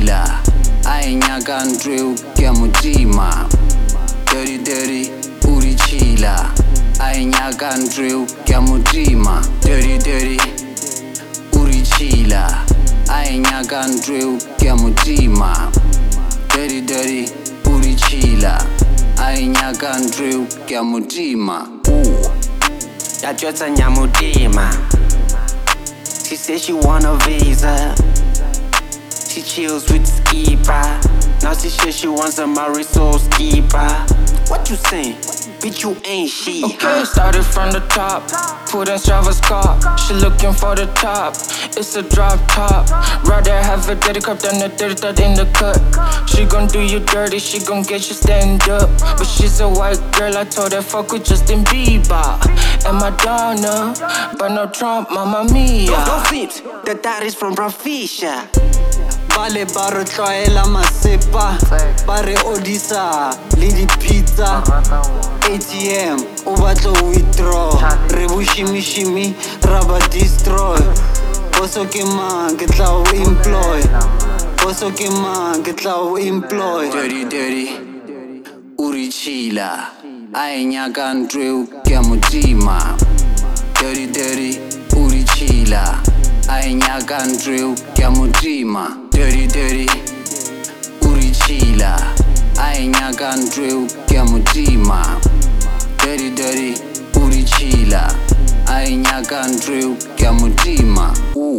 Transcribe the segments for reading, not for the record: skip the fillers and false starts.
chila ainyaka ndreu kya mutima dirty dirty uri chila ainyaka ndreu kya mutima dirty dirty uri chila ainyaka ndreu kya mutima dirty dirty uri chila ainyaka ndreu kya mutima Yatwetsa nyamutima. She said she want a visa. She chills with skipper. Now she says she wants a Marisol skipper. What you saying? Bitch, you ain't she. Okay, started from the top. Put in Strava's car. She looking for the top. It's a drop top. Rather have a dirty cup than a dirty thought in the cut. She gon' do you dirty, she gon' get you stand up. But she's a white girl, I told her fuck with Justin Bieber and Madonna, but no Trump, Mamma Mia. Don't flips, that is from Rafisha. Bale baro tloela masepa bare odisa le di pizza ATM o batlo withdraw re bushimishimi raba destroy boso ke mang ke tla o employ boso ke mang ke tla o employ dirty dirty uri chila ainyaka ndreu kya mutima dirty dirty uri chila ainyaka ndreu kya mutima dirty dirty uri chila ainyaka ndreu kya mutima dirty dirty uri chila ainyaka ndreu kya mutima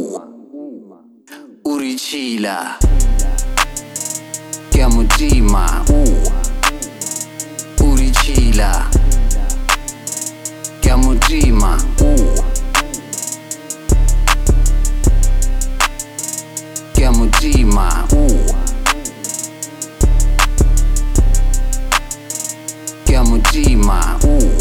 uri chila kya mutima uri chila kya mutima kya mutima kya mutima